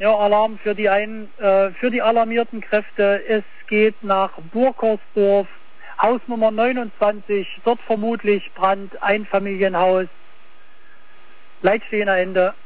Ja, Alarm für die für die alarmierten Kräfte. Es geht nach Burkersdorf, Hausnummer 29, dort vermutlich Brand, Einfamilienhaus. Leitstehender Ende.